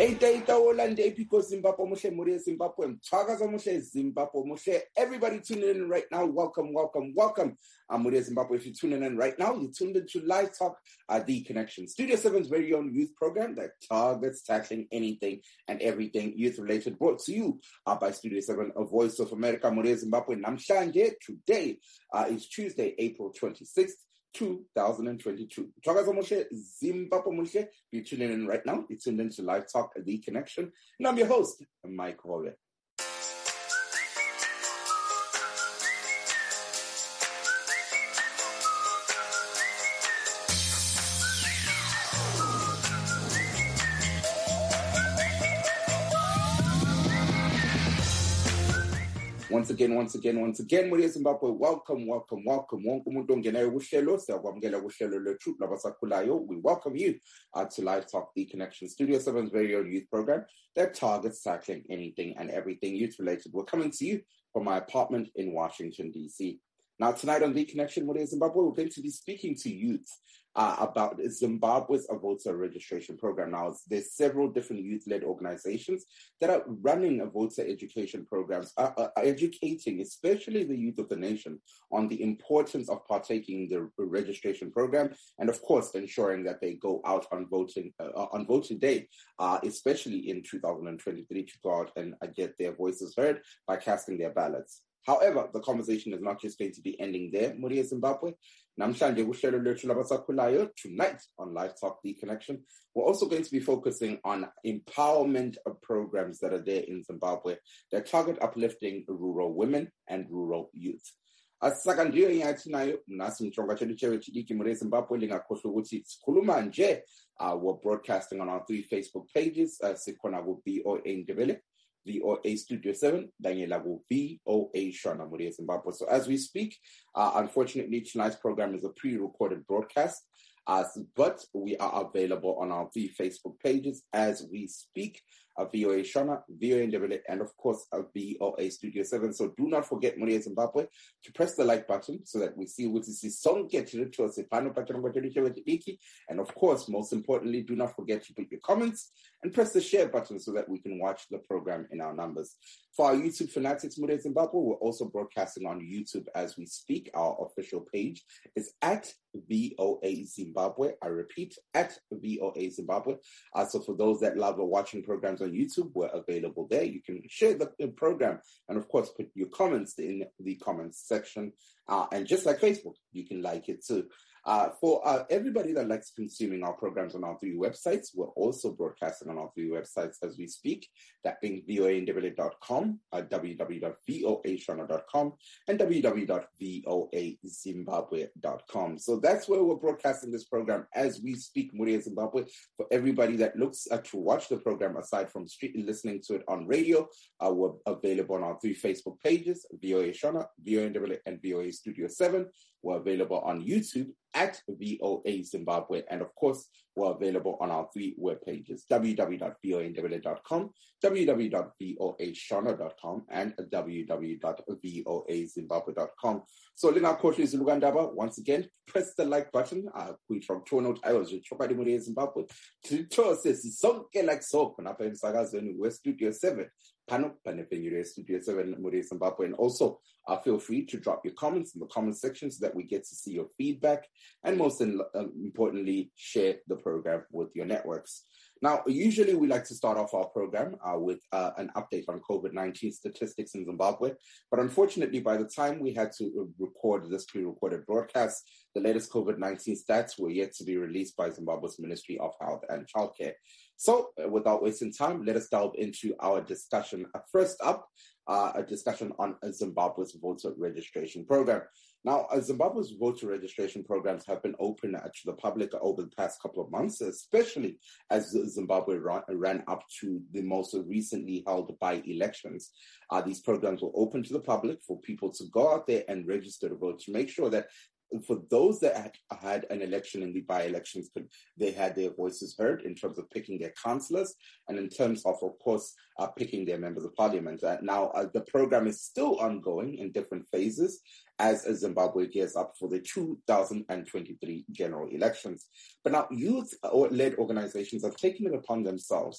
Zimbabwe muhle, Muria Zimbabwe, Mthwakaza muhle, Zimbabwe muhle. Everybody tuning in right now. Welcome. I'm Muria Zimbabwe. If you're tuning in right now, you're tuned into Live Talk, The Connection, Studio 7's very own youth program that targets tackling anything and everything youth-related, brought to you by Studio 7, a Voice of America. Muria Zimbabwe Namhlanje. Today is Tuesday, April 26th. 2022. Zimbabwe Mushe. You're tuning in right now. You're tuned into Live Talk, The Connection. And I'm your host, Mike Hole. Once again, Muria Zimbabwe, welcome. We welcome you to Live Talk, The Connection, Studio 7's very own youth program that targets tackling anything and everything youth-related. We're coming to you from my apartment in Washington, D.C. Now, tonight on The Connection, Muria Zimbabwe, we're going to be speaking to youth about Zimbabwe's voter registration program. Now, there's several different youth-led organizations that are running voter education programs, educating especially the youth of the nation on the importance of partaking in the registration program, and of course, ensuring that they go out on voting day, especially in 2023, to go out and get their voices heard by casting their ballots. However, the conversation is not just going to be ending there, Muria Zimbabwe. Tonight on Live Talk, The Connection, we're also going to be focusing on empowerment programs that are there in Zimbabwe that target uplifting rural women and rural youth. We're broadcasting on our 3 Facebook pages, VOA Studio 7, Daniela VOA Shona Muria Zimbabwe. So as we speak, unfortunately, tonight's program is a pre-recorded broadcast, but we are available on our 3 Facebook pages as we speak. VOA Shona, VOA Ndebele, and of course, VOA Studio 7. So do not forget, Muria Zimbabwe, to press the like button so that we see what is this song get to and of course, most importantly, do not forget to put your comments and press the share button so that we can watch the program in our numbers. For our YouTube fanatics, Muria Zimbabwe, we're also broadcasting on YouTube as we speak. Our official page is at VOA Zimbabwe. I repeat, at VOA Zimbabwe. So for those that love watching programs on YouTube, we're available there. You can share the program and, of course, put your comments in the comments section. And just like Facebook, you can like it too. For everybody that likes consuming our programs on our 3 websites, we're also broadcasting on our 3 websites as we speak, that being voandebele.com, www.voashona.com, and www.voazimbabwe.com. So that's where we're broadcasting this program as we speak, Muria Zimbabwe. For everybody that looks to watch the program, aside from listening to it on radio, we're available on our 3 Facebook pages, VOA Shona, VOA Ndebele, and VOA Studio 7. We're available on YouTube at VOA Zimbabwe. And of course, we're available on our 3 web pages, www.voandebele.com, www.voashona.com, and www.voazimbabwe.com. So, Lina Koshi Zulugandaba, once again, press the like button. We from Toronto, I was with Chopadi Muria Zimbabwe. To says, sonke like so, Panapa in Sagazon, West Studio 7. Pano, Panepin Studio 7, Muria Zimbabwe. And also, feel free to drop your comments in the comment section so that we get to see your feedback. And most importantly, share the program with your networks. Now, usually we like to start off our program with an update on COVID-19 statistics in Zimbabwe. But unfortunately, by the time we had to record this pre-recorded broadcast, the latest COVID-19 stats were yet to be released by Zimbabwe's Ministry of Health and Childcare. So, without wasting time, let us delve into our discussion. First up, a discussion on Zimbabwe's voter registration program. Now, Zimbabwe's voter registration programs have been open to the public over the past couple of months, especially as Zimbabwe ran up to the most recently held by-elections. These programs were open to the public for people to go out there and register to vote to make sure that for those that had an election in the by-elections, they had their voices heard in terms of picking their councillors and in terms of course, picking their members of parliament. Now, the program is still ongoing in different phases as Zimbabwe gears up for the 2023 general elections. But now, youth-led organizations have taken it upon themselves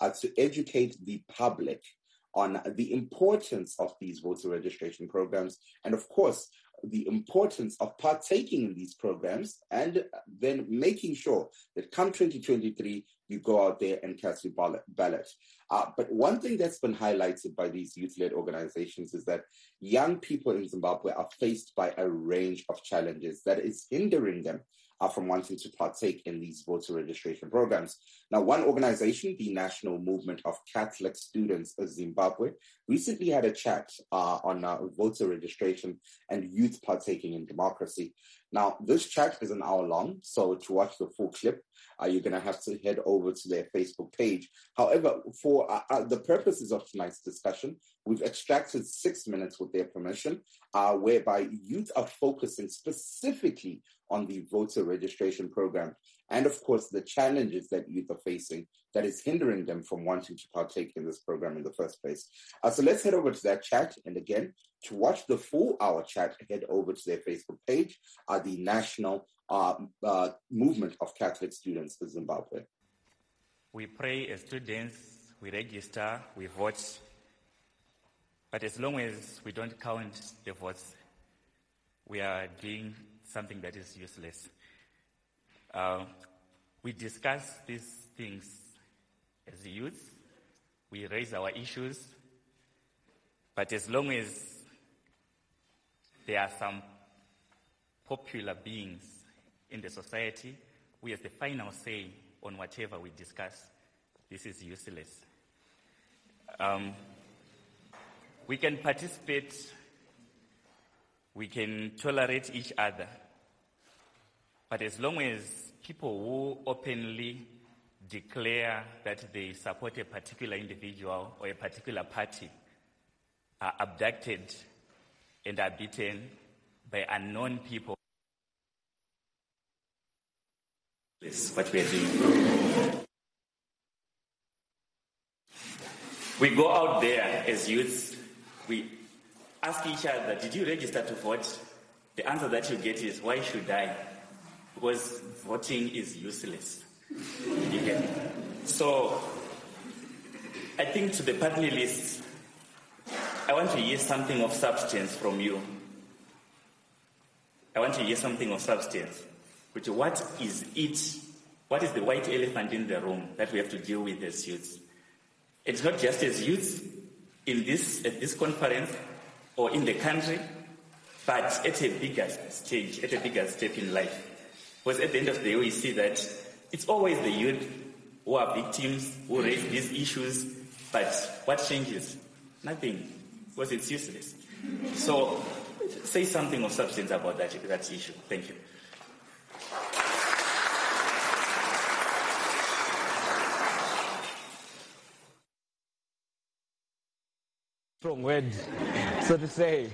to educate the public on the importance of these voter registration programs, and of course, the importance of partaking in these programs, and then making sure that come 2023, you go out there and cast your ballot. But one thing that's been highlighted by these youth-led organizations is that young people in Zimbabwe are faced by a range of challenges that is hindering them from wanting to partake in these voter registration programs. Now, one organization, the National Movement of Catholic Students of Zimbabwe, recently had a chat on voter registration and youth partaking in democracy. Now, this chat is an hour long, so to watch the full clip, you're going to have to head over to their Facebook page. However, for the purposes of tonight's discussion, we've extracted 6 minutes with their permission, whereby youth are focusing specifically on the voter registration program and, of course, the challenges that youth are facing that is hindering them from wanting to partake in this program in the first place. So let's head over to that chat. And again, to watch the full hour chat, head over to their Facebook page, the National Movement of Catholic Students of Zimbabwe. We pray as students, we register, we vote, but as long as we don't count the votes, we are doing something that is useless. We discuss these things as youth, we raise our issues, but as long as there are some popular beings in the society, we have the final say on whatever we discuss. This is useless. We can participate, we can tolerate each other, but as long as people who openly declare that they support a particular individual or a particular party are abducted and are beaten by unknown people, this is what we are doing. We go out there as youths, we ask each other, did you register to vote? The answer that you get is, why should I? Because voting is useless. So, I think to the party list, I want to hear something of substance from you. I want to hear something of substance. Which, what is it? What is the white elephant in the room that we have to deal with as youths? It's not just as youths at this conference or in the country, but at a bigger stage, at a bigger step in life. Because at the end of the day, we see that it's always the youth who are victims, who raise these issues, but what changes? Nothing, because it's useless. So, say something of substance about that issue. Thank you. Strong word, so to say.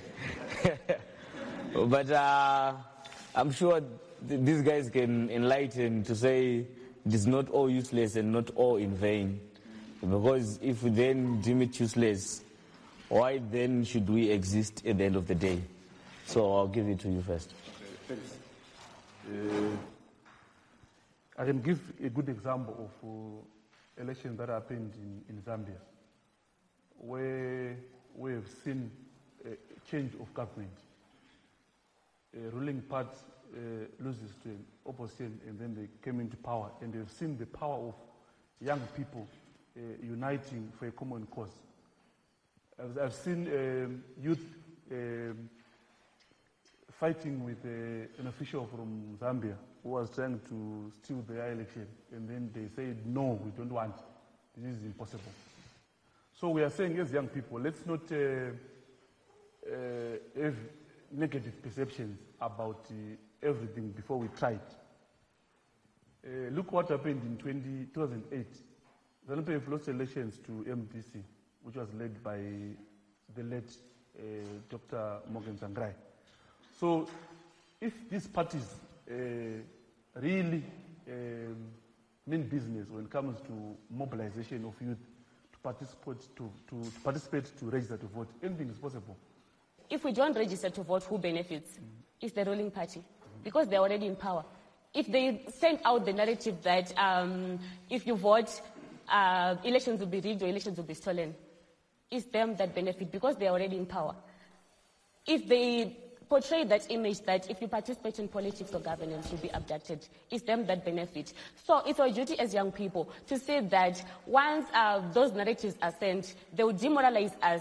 But I'm sure these guys can enlighten to say it is not all useless and not all in vain. Because if we then deem it useless, why then should we exist at the end of the day? So I'll give it to you first. Thanks. I can give a good example of elections that happened in Zambia, where we have seen a change of government. A ruling party loses to an opposition, and then they came into power, and they've seen the power of young people uniting for a common cause. I've seen youth fighting with an official from Zambia who was trying to steal their election, and then they said, no, we don't want. This is impossible. So we are saying, as young people, let's not have negative perceptions about everything before we try it. Look what happened in 2008. ZANU-PF lost elections to MDC, which was led by the late Dr. Morgan Tsvangirai. So if these parties really mean business when it comes to mobilization of youth to participate to register to vote, anything is possible. If we don't register to vote, who benefits? It's the ruling party, because they're already in power. If they send out the narrative that if you vote, elections will be rigged or elections will be stolen. It's them that benefit because they are already in power. If they portray that image that if you participate in politics or governance, you'll be abducted, it's them that benefit. So it's our duty as young people to say that once those narratives are sent, they will demoralize us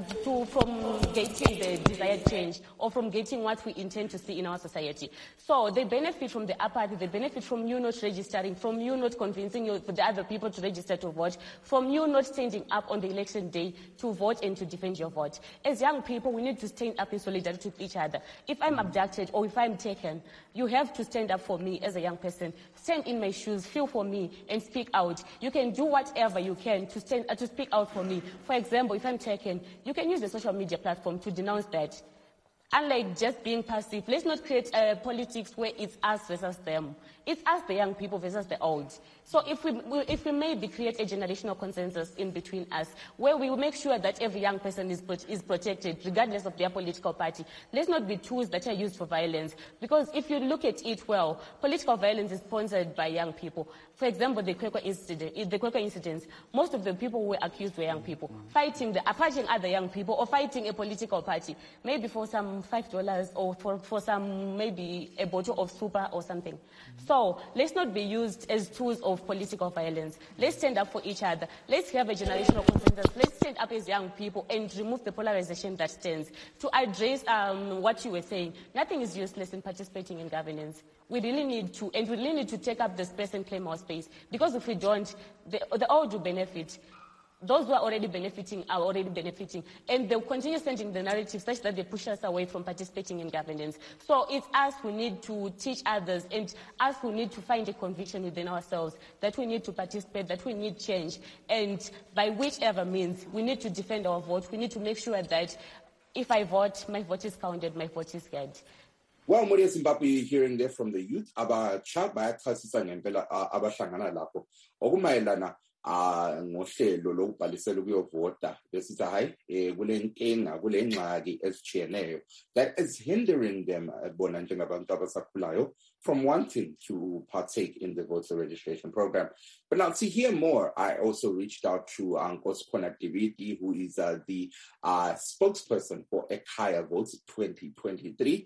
from getting the desired change or from getting what we intend to see in our society. So they benefit from the apathy, they benefit from you not registering, from you not convincing the other people to register to vote, from you not standing up on the election day to vote and to defend your vote. As young people, we need to stand up in solidarity with each other. If I'm abducted or if I'm taken, you have to stand up for me as a young person. Stand in my shoes, feel for me, and speak out. You can do whatever you can to speak out for me. For example, if I'm taken, you can use the social media platform to denounce that. Unlike just being passive, let's not create politics where it's us versus them. It's us, the young people, versus the old. So if we maybe create a generational consensus in between us, where we will make sure that every young person is protected, regardless of their political party. Let's not be tools that are used for violence. Because if you look at it well, political violence is sponsored by young people. For example, the Quaker incidents, most of the people who were accused were young people, fighting other young people or fighting a political party, maybe for some $5 or for some, maybe a bottle of super or something. So let's not be used as tools of political violence. Let's stand up for each other. Let's have a generational consensus. Let's stand up as young people and remove the polarization that stands. To address what you were saying, nothing is useless in participating in governance. We really need to take up the space and claim our space. Because if we don't, the old will benefit. Those who are already benefiting are already benefiting. And they'll continue sending the narrative such that they push us away from participating in governance. So it's us who need to teach others and us who need to find a conviction within ourselves that we need to participate, that we need change. And by whichever means, we need to defend our vote. We need to make sure that if I vote, my vote is counted, my vote is heard. Well, Moria Zimbabwe, hearing there from the youth, abatsha bayachasisa ngempela abahlangana lapho okumayelana ngohlelo lokubhalisela ukuyovota besithi hayi kule nkinga kule ngxaki esijiyeneyo that is hindering them bona njengabantu abasakhulayo from wanting to partake in the voter registration program. But now to hear more, I also reached out to Nkosikhona Dibiti, who is the spokesperson for Ekhaya Votes 2023,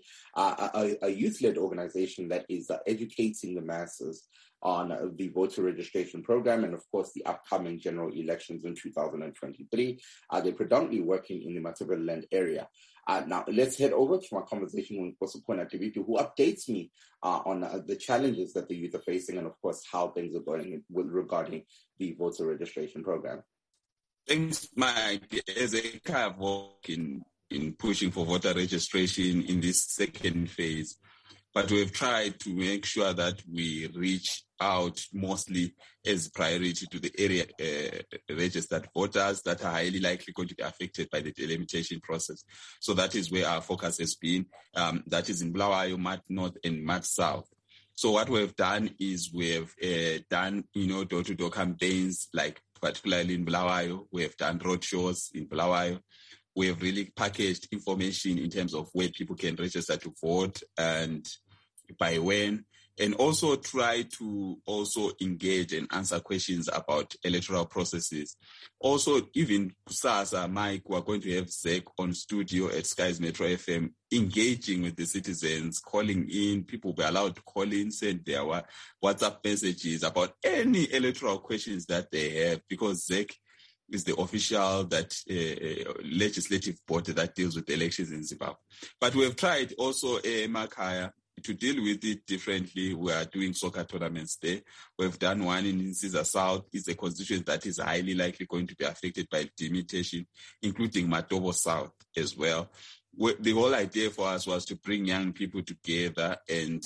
a youth-led organization that is educating the masses on the voter registration program and, of course, the upcoming general elections in 2023. They're predominantly working in the Matabeleland area. Now, let's head over to my conversation with Nkosikhona Dibiti, who updates me on the challenges that the youth are facing and, of course, how things are going regarding the voter registration program. Thanks, Mike. As Ekhaya work in pushing for voter registration in this second phase, but we've tried to make sure that we reach out mostly as priority to the area registered voters that are highly likely going to be affected by the delimitation process. So that is where our focus has been. That is in Bulawayo, Mat North, and Mat South. So what we've done is we've done, door-to-door campaigns, like particularly in Bulawayo. We have done roadshows in Bulawayo. We have really packaged information in terms of where people can register to vote and by when, and also try to also engage and answer questions about electoral processes. Also, even Kusasa, Mike, we're going to have Zek on studio at Skies Metro FM, engaging with the citizens, calling in. People will be allowed to call in, send their WhatsApp messages about any electoral questions that they have, because Zek is the official legislative body that deals with elections in Zimbabwe. But we have tried also, Makaya, to deal with it differently. We are doing soccer tournaments there. We've done one in Caesar South. It's a constituency that is highly likely going to be affected by delimitation, including Matobo South as well. The whole idea for us was to bring young people together and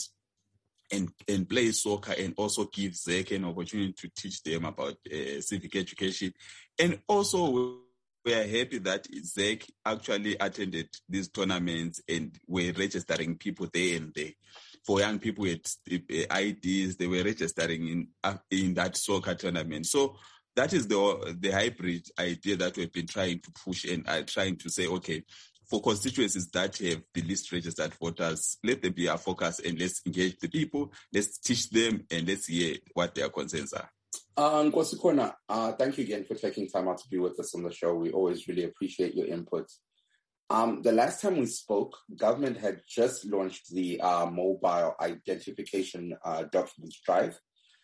play soccer and also give Zek an opportunity to teach them about civic education. And also, we are happy that Zek actually attended these tournaments and were registering people there and there. For young people with IDs, they were registering in that soccer tournament. So that is the hybrid idea that we've been trying to push and are trying to say, okay, for constituencies that have the least registered voters, let them be our focus and let's engage the people, let's teach them and let's hear what their concerns are. Nkosi Khona, thank you again for taking time out to be with us on the show. We always really appreciate your input. The last time we spoke, government had just launched the mobile identification documents drive,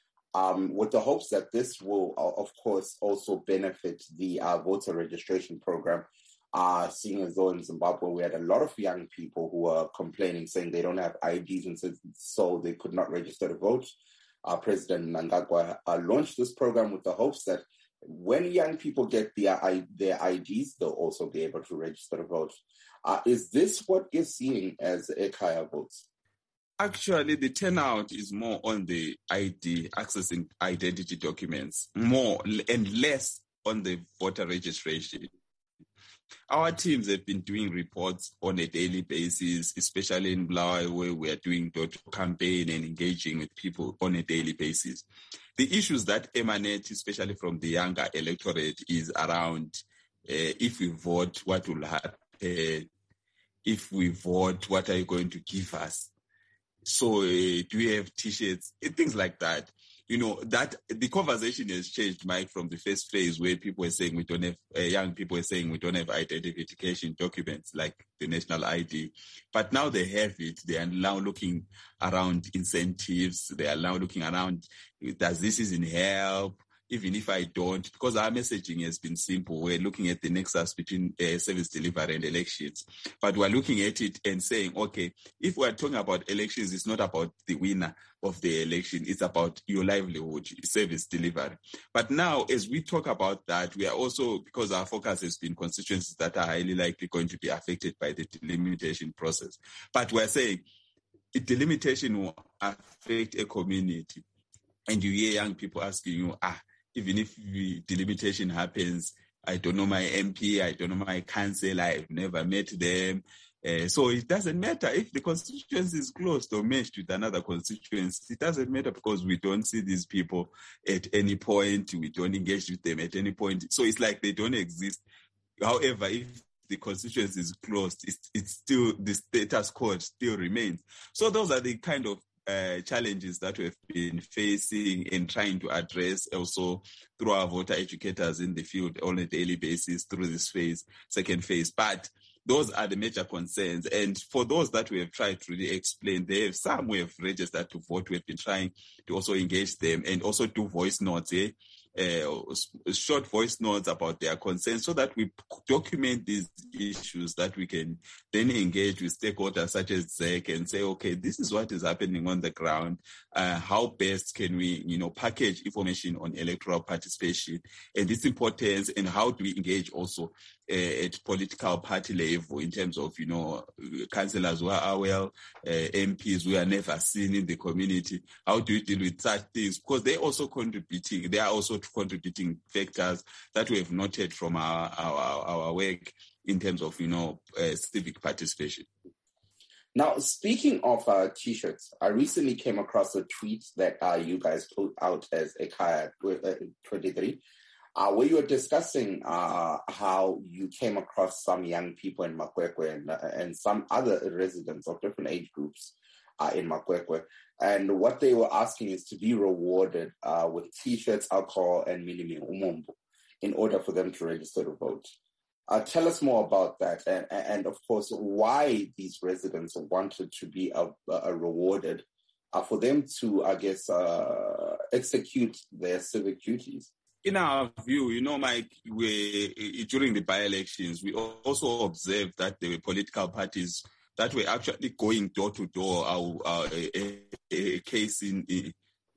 with the hopes that this will, of course, also benefit the voter registration program. Seeing as though in Zimbabwe we had a lot of young people who were complaining, saying they don't have IDs and so they could not register to vote. President Mnangagwa launched this program with the hopes that when young people get their IDs, they'll also be able to register to vote. Is this what you're seeing as eKhaya votes? Actually, the turnout is more on the ID, accessing identity documents, more and less on the voter registration. Our teams have been doing reports on a daily basis, especially in Bulawayo, where we are doing door-to-door campaign and engaging with people on a daily basis. The issues that emanate, especially from the younger electorate, is around if we vote, what will happen? If we vote, what are you going to give us? So do we have T-shirts? Things like that. You know, that the conversation has changed, Mike, from the first phase where people were saying we don't have, young people were saying we don't have identification documents like the national ID. But now they have it. They are now looking around incentives. They are now looking around, does this is in help? Even if I don't, because our messaging has been simple. We're looking at the nexus between service delivery and elections. But we're looking at it and saying, okay, if we're talking about elections, it's not about the winner of the election. It's about your livelihood, service delivery. But now, as we talk about that, we are also, because our focus has been constituencies that are highly likely going to be affected by the delimitation process. But we're saying delimitation will affect a community. And you hear young people asking you, even if the delimitation happens, I don't know my MP, I don't know my council, I've never met them. So it doesn't matter if the constituency is closed or meshed with another constituency. It doesn't matter because we don't see these people at any point. We don't engage with them at any point. So it's like they don't exist. However, if the constituency is closed, it's still, the status quo still remains. So those are the kind of challenges that we've been facing and trying to address also through our voter educators in the field on a daily basis through this phase, second phase. But those are the major concerns. And for those that we have tried to really explain, some we have registered to vote. We've been trying to also engage them and also do voice notes, short voice notes about their concerns so that we document these issues that we can then engage with stakeholders such as ZEC and say, okay, this is what is happening on the ground. How best can we, package information on electoral participation and its importance, and how do we engage also at political party level in terms of, councillors who are well, MPs who are never seen in the community. How do you deal with such things? Because they are also contributing contributing factors that we have noted from our work in terms of, civic participation. Now, speaking of T-shirts, I recently came across a tweet that you guys put out as eKhaya 23, where you were discussing how you came across some young people in Makwekwe and some other residents of different age groups in Makwekwe. And what they were asking is to be rewarded with T-shirts, alcohol, and Milimi Umumbu in order for them to register to vote. Tell us more about that, and of course, why these residents wanted to be rewarded for them to, I guess, execute their civic duties. In our view, Mike, during the by-elections, we also observed that there were political parties that were actually going door to door. A case in.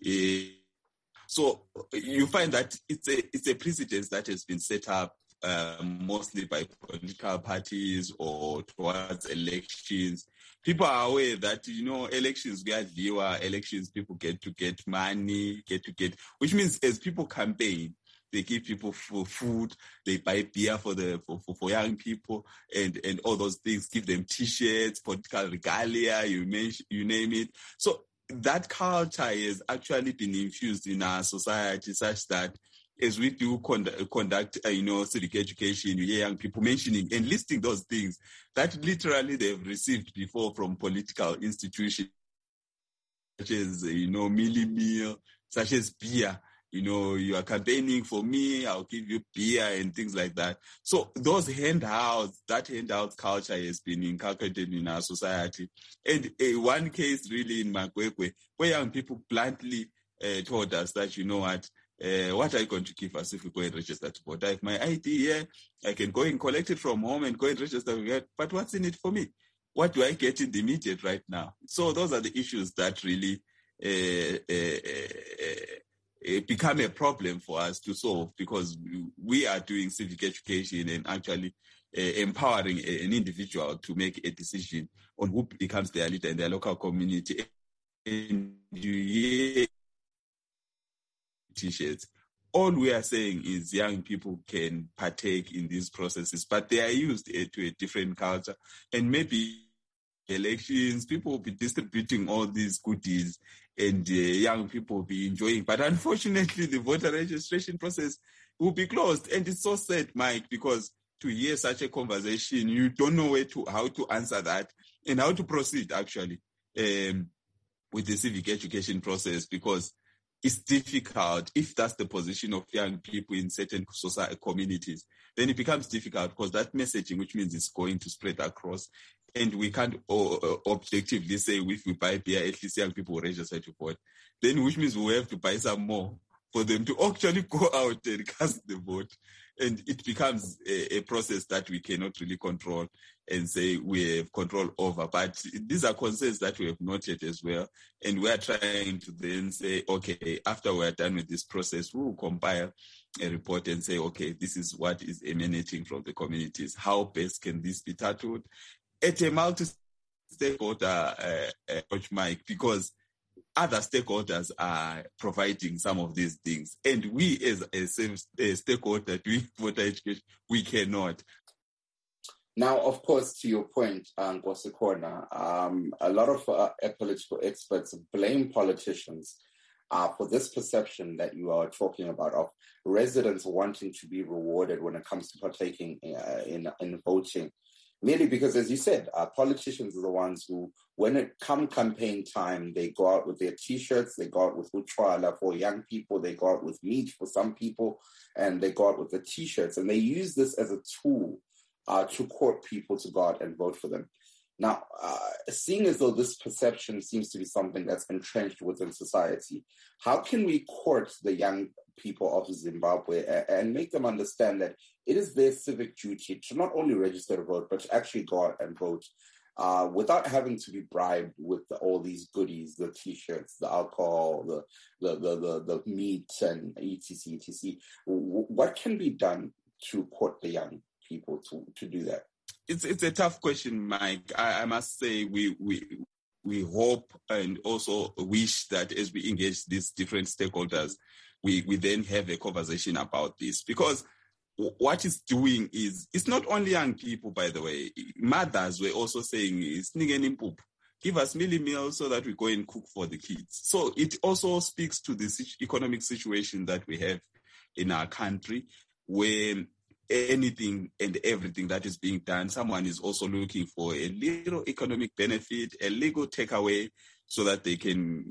So you find that it's a precedence that has been set up mostly by political parties or towards elections. People are aware that, elections, elections, people get to get money, which means as people campaign, they give people food, they buy beer for young people and all those things, give them T-shirts, political regalia, you name it. So that culture has actually been infused in our society such that as we do conduct civic education, you hear young people mentioning and listing those things that literally they've received before from political institutions, such as, meal, such as beer. you are campaigning for me, I'll give you beer and things like that. So those handouts, that handout culture has been inculcated in our society. And one case really in Makwekwe, where young people bluntly told us that, what are you going to give us if we go and register to vote? I have my ID here, I can go and collect it from home and go and register, but what's in it for me? What do I get in the immediate right now? So those are the issues that really become a problem for us to solve, because we are doing civic education and actually empowering an individual to make a decision on who becomes their leader in their local community. And you hear T-shirts. All we are saying is young people can partake in these processes, but they are used to a different culture. And maybe elections, people will be distributing all these goodies and young people will be enjoying. But unfortunately, the voter registration process will be closed. And it's so sad, Mike, because to hear such a conversation, you don't know how to answer that and how to proceed, actually, with the civic education process, because it's difficult. If that's the position of young people in certain society communities, then it becomes difficult, because that messaging, which means it's going to spread across, and we can't objectively say if we buy beer, at least young people will register to vote. Then which means we have to buy some more for them to actually go out and cast the vote. And it becomes a process that we cannot really control and say we have control over. But these are concerns that we have noted as well. And we are trying to then say, okay, after we're done with this process, we will compile a report and say, okay, this is what is emanating from the communities. How best can this be tackled at a multi-stakeholder approach, Mike, because other stakeholders are providing some of these things. And we as a stakeholder doing voter education, we cannot. Now, of course, to your point, Ngosekona, a lot of political experts blame politicians for this perception that you are talking about of residents wanting to be rewarded when it comes to partaking in voting. Merely because, as you said, politicians are the ones who, when it come campaign time, they go out with their T-shirts, they go out with Utshwala for young people, they go out with meat for some people, and they go out with the T-shirts. And they use this as a tool to court people to go out and vote for them. Now, seeing as though this perception seems to be something that's entrenched within society, how can we court the young people of Zimbabwe and make them understand that it is their civic duty to not only register to vote, but to actually go out and vote without having to be bribed with all these goodies, the T-shirts, the alcohol, the meat, and etc. What can be done to court the young people to do that? It's a tough question, Mike. I must say we hope and also wish that as we engage these different stakeholders, we then have a conversation about this, because what it's doing is, it's not only young people, by the way. Mothers were also saying, give us meals so that we go and cook for the kids. So it also speaks to the economic situation that we have in our country, where anything and everything that is being done, someone is also looking for a little economic benefit, a legal takeaway, so that they can,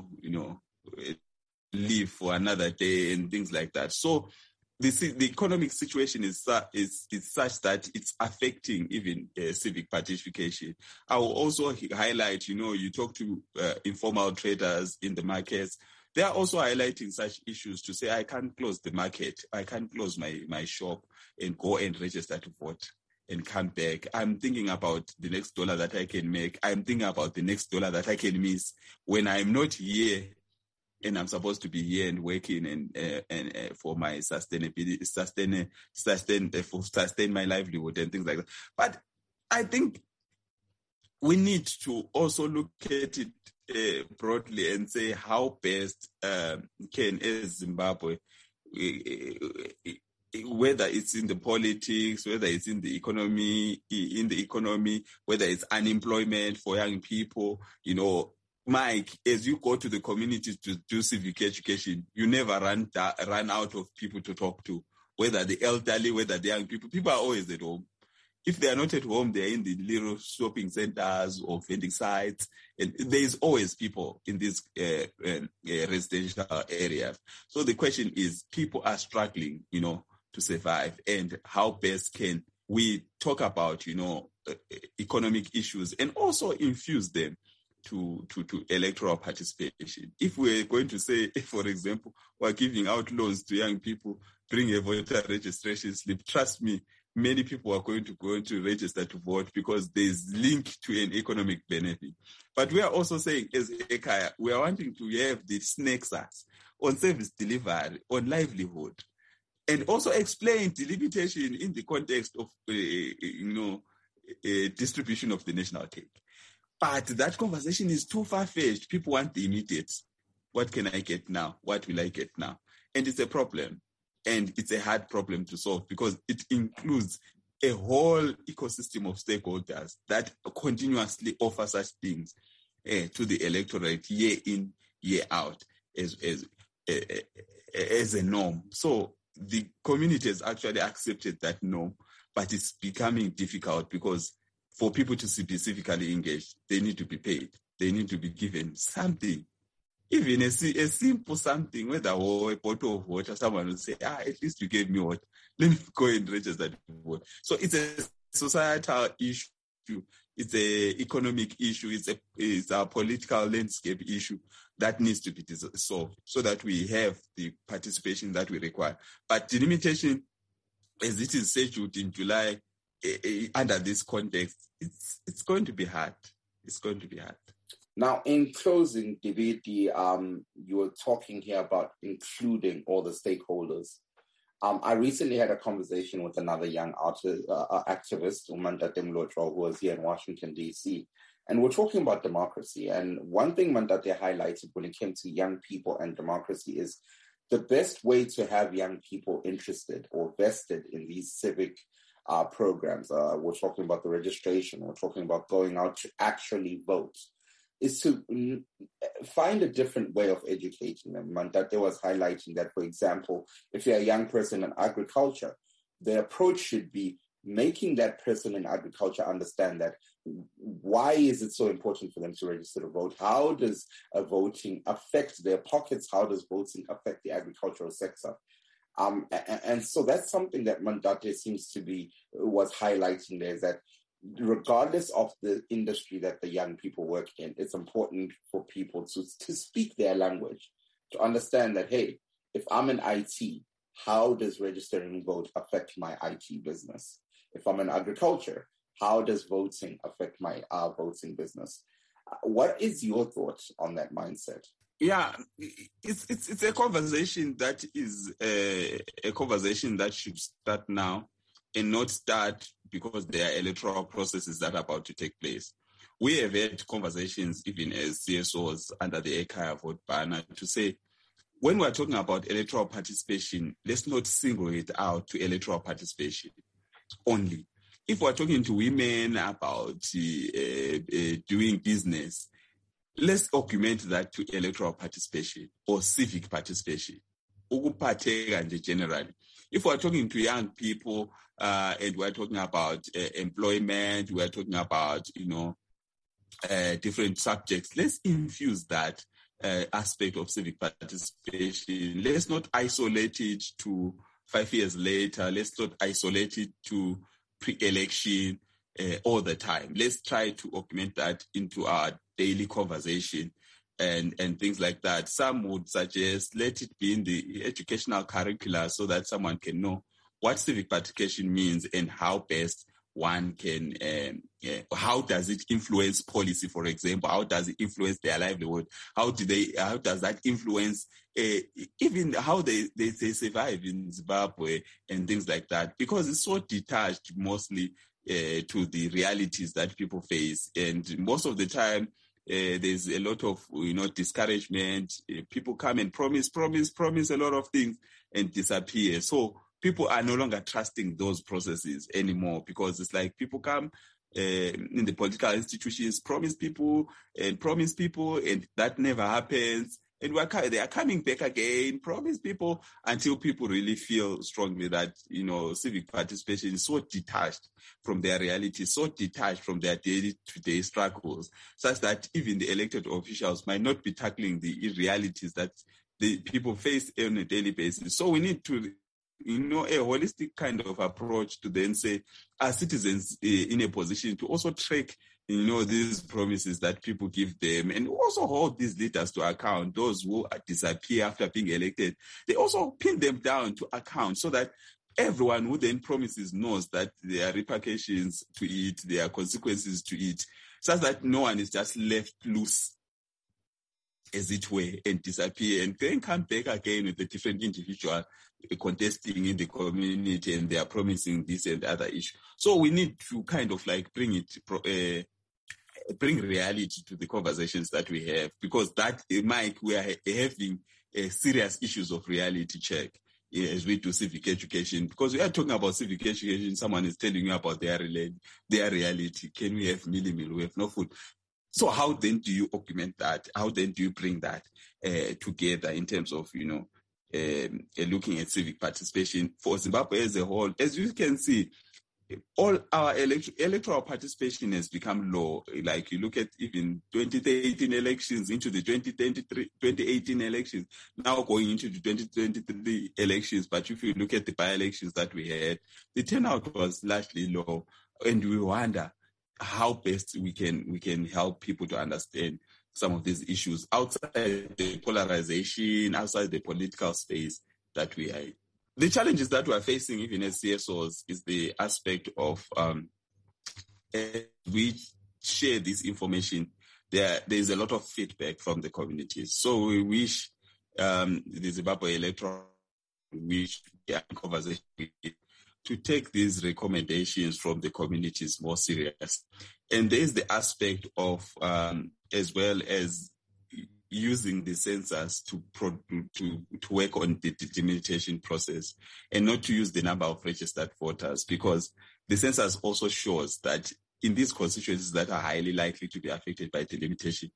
live for another day and things like that. So the economic situation is such that it's affecting even civic participation. I will also highlight, you talk to informal traders in the markets. They are also highlighting such issues to say, I can't close the market. I can't close my shop and go and register to vote and come back. I'm thinking about the next dollar that I can make. I'm thinking about the next dollar that I can miss when I'm not here and I'm supposed to be here and working and for my sustainability, sustain my livelihood and things like that. But I think we need to also look at it broadly and say how best can, as Zimbabwe, whether it's in the politics, whether it's in the economy, whether it's unemployment for young people, Mike, as you go to the communities to do civic education, you never run out of people to talk to, whether the elderly, whether the young people. People are always at home. If they are not at home, they are in the little shopping centers or vending sites. And there is always people in these residential areas. So the question is, people are struggling, to survive. And how best can we talk about, economic issues and also infuse them to electoral participation? If we're going to say, for example, we're giving out loans to young people, bring a voter registration slip, trust me, many people are going to register to vote because there's link to an economic benefit. But we are also saying, as Ekaya, we are wanting to have this nexus on service delivery, on livelihood, and also explain the limitation in the context of, distribution of the national cake. But that conversation is too far-fetched. People want the immediate. What can I get now? What will I get now? And it's a problem. And it's a hard problem to solve because it includes a whole ecosystem of stakeholders that continuously offer such things to the electorate year in, year out as a norm. So the community has actually accepted that norm, but it's becoming difficult because for people to be specifically engaged, they need to be paid. They need to be given something. Even a simple something, whether a bottle of water, someone will say, at least you gave me water. Let me go and register to vote. So it's a societal issue. It's an economic issue. It's a political landscape issue that needs to be solved so that we have the participation that we require. But the limitation, as it is scheduled in July, under this context, it's going to be hard. It's going to be hard. Now, in closing, Dibiti, you were talking here about including all the stakeholders. I recently had a conversation with another young activist, Mandate Mlotshwa, who was here in Washington, D.C., and we're talking about democracy. And one thing Mandate highlighted when it came to young people and democracy is the best way to have young people interested or vested in these civic programs. We're talking about the registration. We're talking about going out to actually vote. Is to find a different way of educating them. Mandate was highlighting that, for example, if you're a young person in agriculture, the approach should be making that person in agriculture understand that why is it so important for them to register to vote? How does voting affect their pockets? How does voting affect the agricultural sector? And so that's something that Mandate was highlighting there, is that regardless of the industry that the young people work in, it's important for people to speak their language, to understand that, hey, if I'm in IT, how does registering to vote affect my IT business? If I'm in agriculture, how does voting affect my voting business? What is your thoughts on that mindset? Yeah, it's a conversation that is a conversation that should start now and not start because there are electoral processes that are about to take place. We have had conversations even as CSOs under the Ekaya Vote banner to say, when we're talking about electoral participation, let's not single it out to electoral participation only. If we're talking to women about doing business, let's augment that to electoral participation or civic participation, generally. If we're talking to young people and we're talking about employment, we're talking about, different subjects, let's infuse that aspect of civic participation. Let's not isolate it to 5 years later. Let's not isolate it to pre-election all the time. Let's try to augment that into our daily conversation and things like that. Some would suggest let it be in the educational curricula so that someone can know what civic participation means and how best one can, how does it influence policy, for example? How does it influence their livelihood? How does that influence even how they survive in Zimbabwe and things like that? Because it's so detached mostly to the realities that people face. And most of the time, there's a lot of, discouragement. People come and promise a lot of things and disappear. So people are no longer trusting those processes anymore because it's like people come in the political institutions, promise people, and that never happens. And they are coming back again, promise people, until people really feel strongly that, civic participation is so detached from their reality, so detached from their day-to-day struggles, such that even the elected officials might not be tackling the realities that the people face on a daily basis. So we need to, a holistic kind of approach to then say, are citizens in a position to also track these promises that people give them, and also hold these leaders to account, those who disappear after being elected. They also pin them down to account so that everyone who then promises knows that there are repercussions to it, there are consequences to it, such that no one is just left loose, as it were, and disappear and then come back again with a different individual contesting in the community, and they are promising this and other issue. So we need to kind of like bring reality to the conversations that we have, because that, Mike, we are having serious issues of reality check as we do civic education, because we are talking about civic education. Someone is telling you about their reality. Can we have meal? We have no food. So how then do you augment that? How then do you bring that together in terms of, looking at civic participation for Zimbabwe as a whole? As you can see, all our electoral participation has become low. Like you look at even 2018 elections into the 2018 elections, now going into the 2023 elections. But if you look at the by-elections that we had, the turnout was largely low. And we wonder how best we can help people to understand some of these issues outside the polarization, outside the political space that we are in. The challenges that we are facing, even as CSOs, is the aspect of we share this information. There is a lot of feedback from the communities. So we wish the Zimbabwe electoral, which conversation to take these recommendations from the communities more serious. And there is the aspect of, as well as using the census to work on the delimitation process, and not to use the number of registered voters, because the census also shows that in these constituencies that are highly likely to be affected by delimitation,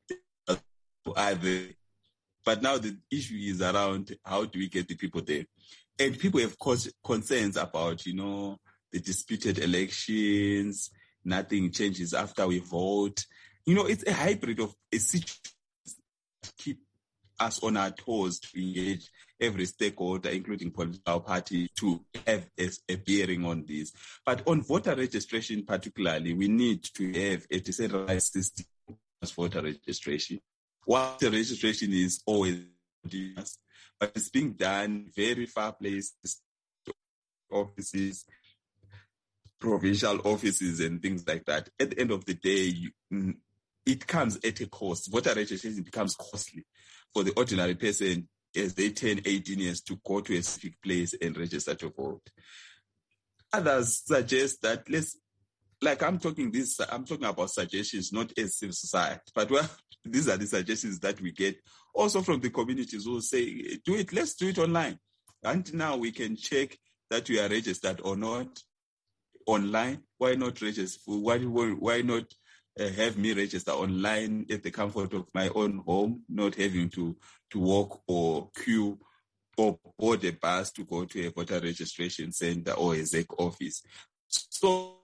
but now the issue is around how do we get the people there? And people have concerns about, the disputed elections, nothing changes after we vote. It's a hybrid of a situation to keep us on our toes, to engage every stakeholder, including political party, to have a bearing on this. But on voter registration particularly, we need to have a decentralized system as voter registration. While the registration is always continuous, but it's being done very far places, offices, provincial offices, and things like that. At the end of the day, it comes at a cost. Voter registration becomes costly for the ordinary person as they turn 18 years to go to a specific place and register to vote. Others suggest that I'm talking about suggestions, not as civil society, but these are the suggestions that we get also from the communities who say, let's do it online. And now we can check that we are registered or not online. Why not register? Why not have me register online at the comfort of my own home, not having to walk or queue or board a bus to go to a voter registration center or a ZEC office? So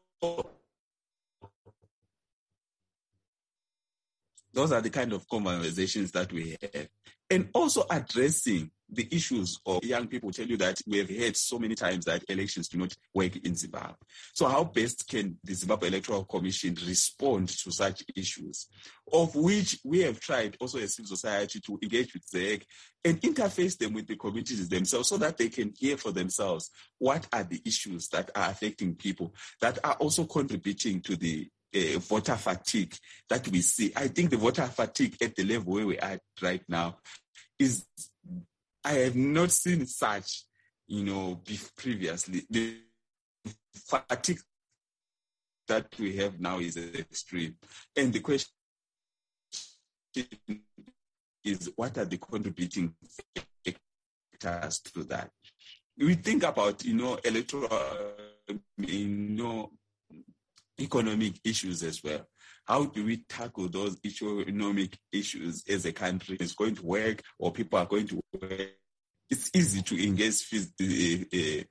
those are the kind of conversations that we have. And also addressing the issues of young people tell you that we have heard so many times that elections do not work in Zimbabwe. So how best can the Zimbabwe Electoral Commission respond to such issues, of which we have tried also as civil society to engage with ZEC and interface them with the communities themselves so that they can hear for themselves what are the issues that are affecting people, that are also contributing to the voter fatigue that we see. I think the voter fatigue at the level where we are right now is, I have not seen such, previously. The fatigue that we have now is extreme. And the question is, what are the contributing factors to that? We think about, electoral, economic issues as well. How do we tackle those economic issues as a country? It's going to work, or people are going to work. It's easy to engage civically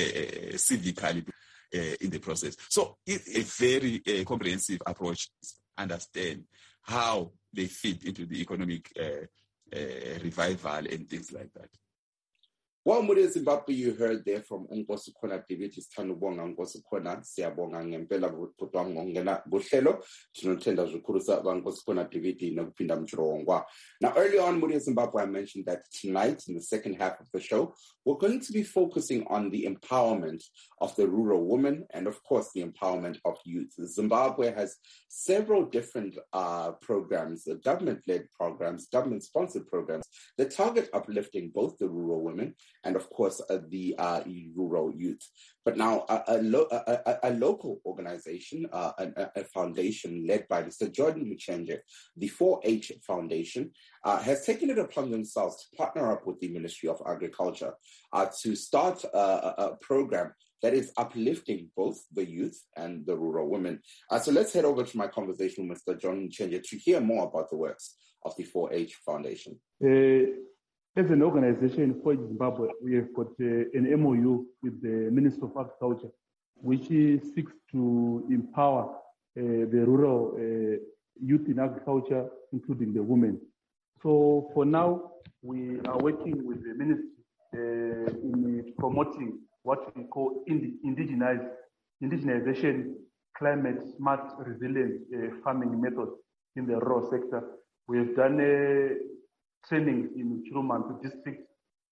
in the process. So it's a very comprehensive approach to understand how they fit into the economic revival and things like that. Well, Muri Zimbabwe, you heard there from Nkosikhona David, Sithandubonga Nkosikhona, siyabonga ngempela kodwa ngongena kuhlelo sinothenda ukukhulisa Nkosikhona David nokuphinda mjongwa. Now, earlier on, Muri Zimbabwe, I mentioned that tonight, in the second half of the show, we're going to be focusing on the empowerment of the rural woman and, of course, the empowerment of youth. Zimbabwe has several different programs, government-led programs, government-sponsored programs that target uplifting both the rural women and, of course, the rural youth. But now a local organization, a foundation led by Mr. Jordan Mchenje, the 4H Foundation, has taken it upon themselves to partner up with the Ministry of Agriculture to start a program that is uplifting both the youth and the rural women. So let's head over to my conversation with Mr. Jordan Mchenje to hear more about the works of the 4H Foundation. As an organization for Zimbabwe, we have got an MOU with the Ministry of Agriculture, which seeks to empower the rural youth in agriculture, including the women. So for now, we are working with the ministry in promoting what we call indigenization, climate smart, resilient farming methods in the rural sector. We have done training in Chirumantu district,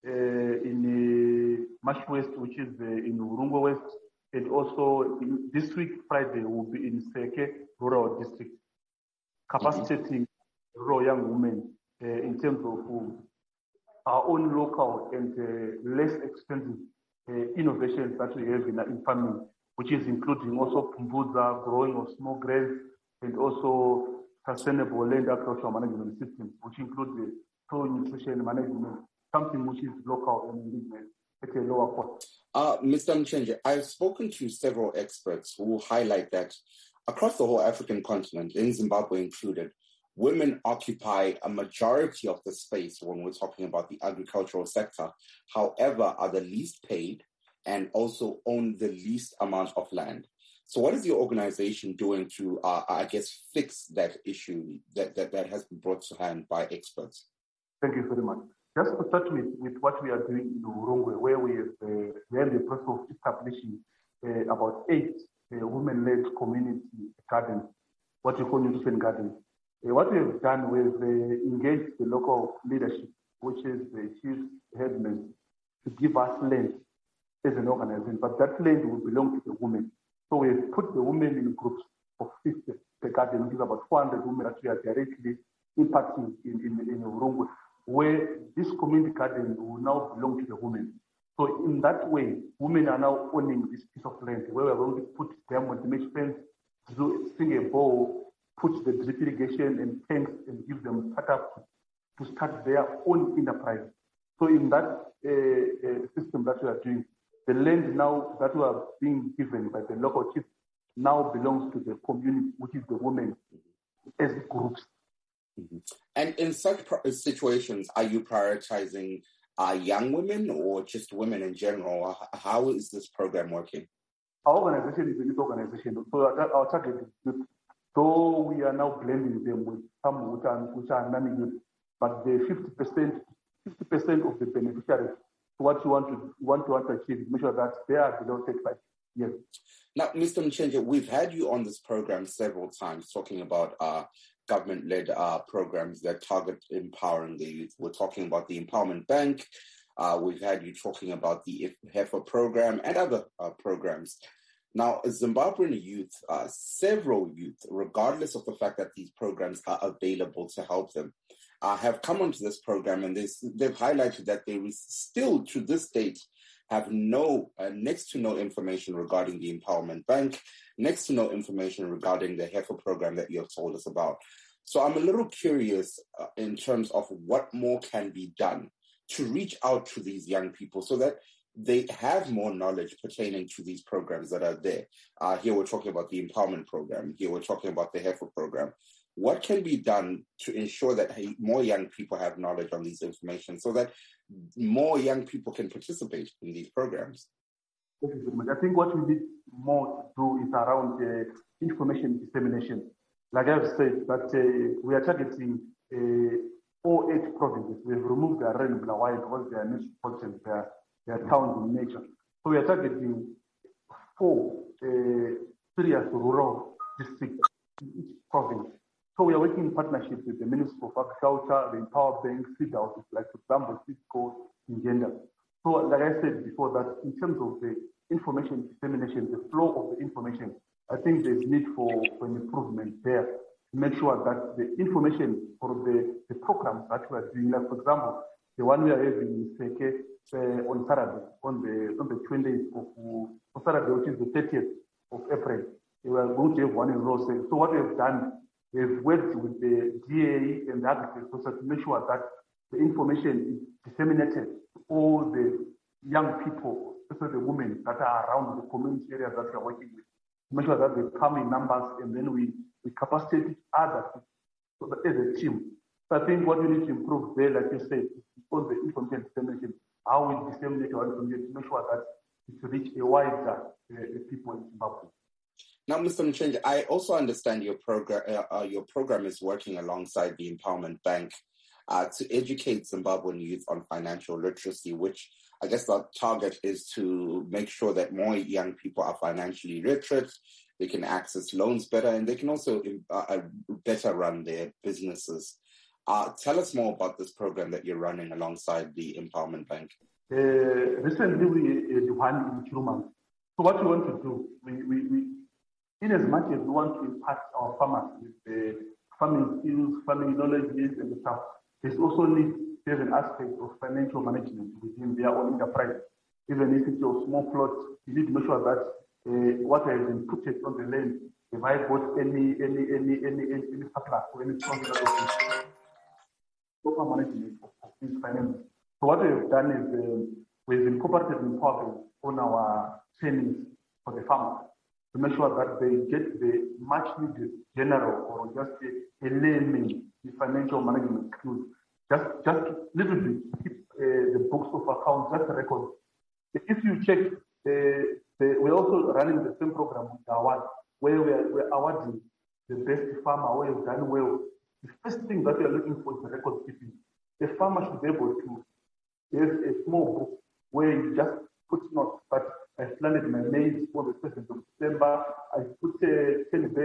in Mash West, which is in Urungo West, and also this week, Friday, will be in Seke Rural District, capacitating rural young women in terms of our own local and less expensive innovations that we have in farming, which is including also Pumbuza, growing of small grains, and also sustainable land agricultural management systems, which include the soil nutrition management, something which is local and indigenous at a lower cost. Mr. Mchenje, I've spoken to several experts who highlight that across the whole African continent, in Zimbabwe included, women occupy a majority of the space when we're talking about the agricultural sector, however, are the least paid and also own the least amount of land. So what is your organization doing to, fix that issue that has been brought to hand by experts? Thank you very much. Just to start with what we are doing in Urungwe, where we are in the process of establishing about 8 women-led community gardens, what we call nutrition gardens. What we have done, we've engaged the local leadership, which is the chief headman, to give us land as an organization, but that land will belong to the women. So we've put the women in groups of 50 per garden, which is about 400 women that we are directly impacting in Urungwe, where this community garden will now belong to the women. So in that way, women are now owning this piece of land where we're going to put them with the mesh fence, sing a bowl, put the drip irrigation and tanks and give them startup to start their own enterprise. So in that system that we are doing, the land now that we are being given by the local chief now belongs to the community, which is the women as groups. Mm-hmm. And in such situations, are you prioritizing young women or just women in general? How is this program working? Our organization is a youth organization, so our target is youth. So we are now blending them with some which are non-youth, but the 50% of the beneficiaries, what you want to achieve, make sure that they are below 35 years. Now, Mr. Mchenje, we've had you on this program several times talking about government-led programs that target empowering the youth. We're talking about the Empowerment Bank. We've had you talking about the Heifer program and other programs. Now, Zimbabwean youth, several youth, regardless of the fact that these programs are available to help them, have come onto this program, and they've highlighted that they still, to this date, have next to no information regarding the Empowerment Bank, next to no information regarding the Heifer program that you have told us about. So I'm a little curious in terms of what more can be done to reach out to these young people so that they have more knowledge pertaining to these programs that are there. Here we're talking about the empowerment program. Here we're talking about the heifer program. What can be done to ensure that more young people have knowledge on these information so that more young people can participate in these programs? Thank you very much. I think what we need more to do is around information dissemination. Like I've said, that we are targeting all 8 provinces. We've removed the Arran and Blaawai because they are metropolitan, they are towns in nature. So we are targeting 4 serious rural districts in each province. So we are working in partnership with the Ministry of Agriculture, the Empower Bank, seed houses, like for example, Cisco in Gender. So like I said before, that in terms of the information dissemination, the flow of the information, I think there's need for an improvement there to make sure that the information for the programs that we are doing, like for example, the one we are having in Seke on Saturday, on the 20th of Saturday, which is the 30th of April. We are going to have one in Rose. So what we have done, we've worked with the DA and the agriculture to make sure that the information is disseminated to all the young people, especially the women that are around the community areas that we are working with, to make sure that they come in numbers and then we capacitate others so that as a team. So I think what we need to improve there, like you said, is on the information dissemination, how we disseminate our information to make sure that it reach a wider people in Zimbabwe. Now, Mr. Mchenje, I also understand your program is working alongside the Empowerment Bank to educate Zimbabwean youth on financial literacy, which I guess the target is to make sure that more young people are financially literate, they can access loans better, and they can also better run their businesses. Tell us more about this program that you're running alongside the Empowerment Bank. Recently, we had one in Chiruman. So what we want to do, we in as much as we want to impact our farmers with the farming skills, farming knowledge and the stuff, there's also need to have an aspect of financial management within their own enterprise. Even if it's your small plot, you need to make sure that what has been put on the land, if I bought any supply or any proper management of these finances. So what we've done is we've incorporated Empowerment on our trainings for the farmers, to make sure that they get the much needed general or just a layman financial management skills. Just little bit, keep the books of accounts, just records. If you check, we're also running the same program with award, where we're awarding the best farmer where you've done well. The first thing that we are looking for is the record keeping. The farmer should be able to, there's a small book where you just put notes, but I planted my maize for the 1st of December. I put 10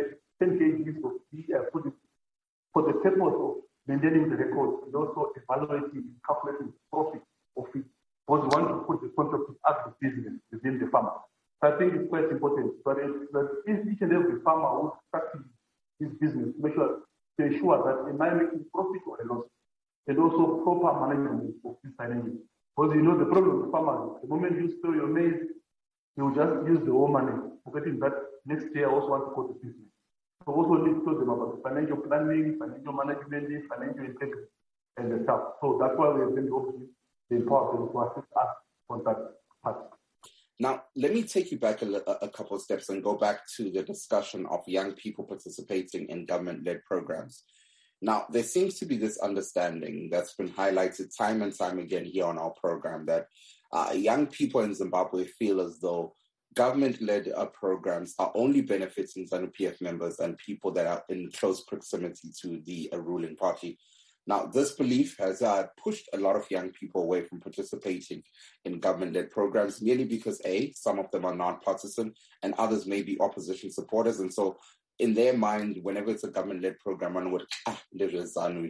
kgs of tea. I put it for the purpose of maintaining the records and also evaluating and calculating the profit of it. Because we want to put the concept of agribusiness within the farmer. So I think it's quite important. But each and every farmer who practice his business, make sure to ensure that am I making profit or a loss, and also proper management of this financing. Because you know the problem with farmers, the moment you store your maize, you will just use the whole money, forgetting that next year I also want to go to business. So also need to tell them about the financial planning, financial management, financial integrity, and the stuff. So that's why we have been hoping the Empowerment to assist us on that part. Now, let me take you back a couple of steps and go back to the discussion of young people participating in government-led programs. Now, there seems to be this understanding that's been highlighted time and time again here on our program that young people in Zimbabwe feel as though government-led programs are only benefiting ZANU-PF members and people that are in close proximity to the ruling party. Now, this belief has pushed a lot of young people away from participating in government-led programs merely because, A, some of them are non-partisan and others may be opposition supporters. And so in their mind, whenever it's a government-led program, one would, there's ZANU.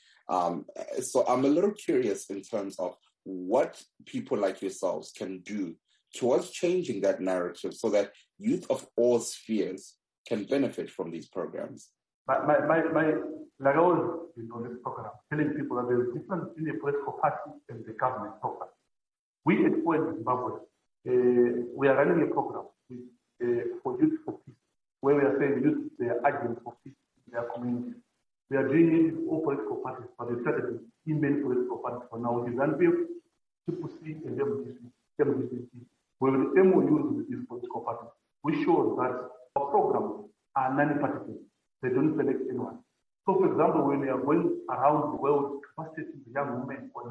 So I'm a little curious in terms of what people like yourselves can do towards changing that narrative so that youth of all spheres can benefit from these programs. Like I was on this program, telling people that there's a difference between a political party and the government program. We at Point Zimbabwe, we are running a program for Youth for Peace, where we are saying youth, they are agents for peace in their community. We are doing it with all political parties, but we started with main political parties for now, which is ZANU-PF, CPC, and MDC. also that our programs are non-partisan. They don't select anyone. So, for example, when we are going around the world capacitating the young women on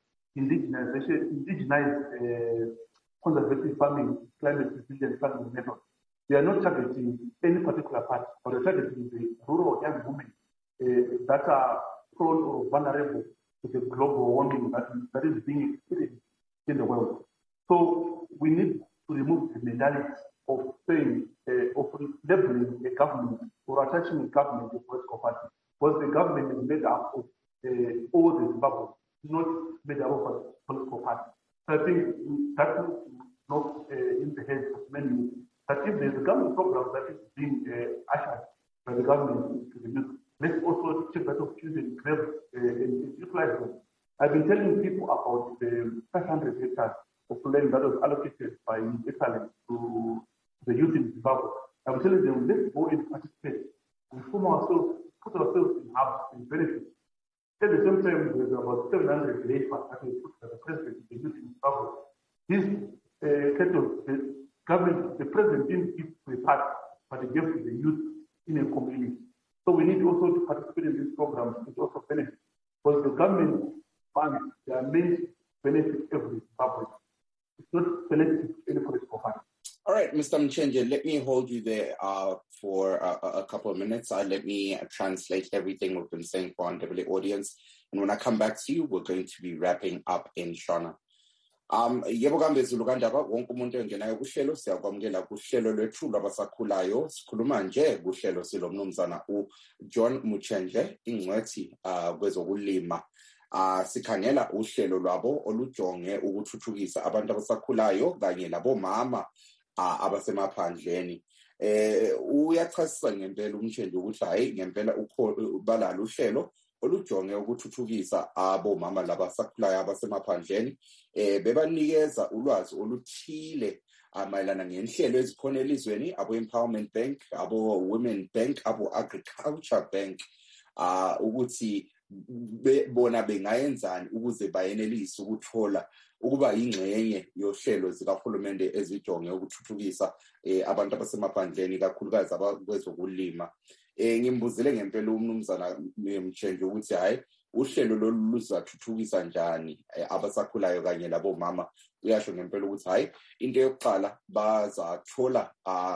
indigenized conservative farming, climate resilient farming method, we are not targeting any particular part, but we're targeting the rural young women that are prone or vulnerable to the global warming that is being experienced in the world. So we need to remove the mentality of saying, of labeling a government or attaching a government to political party, because the government is made up of all the Zimbabwe, not made up of political party. So I think that will knock in the heads of many that if there's a government program that is being ushered by the government to the youth, let's also take that opportunity and grab and utilize them. I've been telling people about the 500 hectares of land that was allocated by Italy to the youth in Zimbabwe. I'm telling them, let's go and participate and form ourselves, put ourselves in hubs and benefit. At the same time, there's about 700 labour that we put as a president in the youth in Zimbabwe. This kind of the government, the president didn't give to a party, but he gave to the youth in a community. So we need also to participate in these programs and also benefit. Because the government funds, they are meant to benefit every Zimbabwean. It's not selective to any political party. All right, Mr. Mchenje, let me hold you there for a couple of minutes. Let me translate everything we've been saying for our NWA audience. And when I come back to you, we're going to be wrapping up in Shona. Yebo kambeZulu kandaba wonke umuntu engenayo kuhlelo siyakwamukela kuhlelo lwethu lwabasakhulayo sikhuluma nje kuhlelo silomnumzana uJohn Mchenje ingcwethi kwezokulima sikhangela uhlelo lwabo olujonge ukuthuthukisa abantu abasakhulayo kanye labomama abasemaphandleni uyachasisa ngempela uMchenje ukuthi hayi ngempela balalo uhlelo olujonge ukuthuthukisa abomama labasakhulayo abasemaphandleni bebanikeza ulwazi oluthile mayelana ngenhlelo ezikhona elizweni abo Empowerment Bank abo Women Bank abo Agriculture Bank ukuthi bona bengayenzani ukuze bayenelise ukuthola ukuba ingxenye yohlelo zikahulumende ezijonge ukuthuthukisa abantu abasemaphandleni kakhulukazi abakwezokulima. Ngimbuzile ngempela umnumzana Mchenje ukuthi hayi uhlelo lolu luzathuthukisa njani abasakhulayo kanye labomama. Uyasho ngempela ukuthi hayi into yokuqala bazathola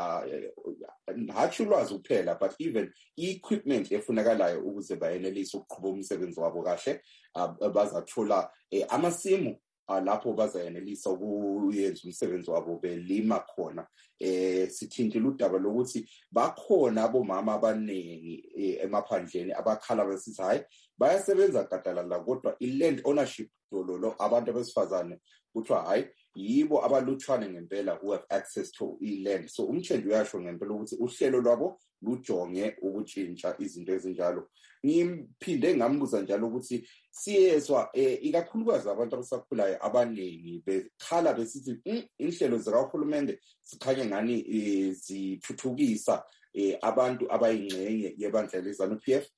hathi ulwazi kuphela but even equipment efunakalayo ukuze bayenelise ukuqhuba umsebenzi wabo kahle. Bazathola amasimu lapho bazayenelisa ukuyenza umsebenzi wabo belima khona. Sithintile udaba lokuthi bakhona abomama abaningi emaphandleni abakhala besithi hayi bayasebenza gadalala kodwa i-land ownership dololo abantu abesifazane kuthiwa hayi yibo abalutshwane ngempela who have access to i-land. So uMchenje uyasho ngempela ukuthi uhlelo lwabo lujonge ukutshintsha izinto ezinjalo. Ngiphinde ngambuza njalo ukuthi siyezwa ikakhulukazi abantu abasakhulayo abaningi bekhala besithi inhlelo zikahulumende sikhanye ngani zithuthukisa abantu abayingxenye yebandla leZANU-PF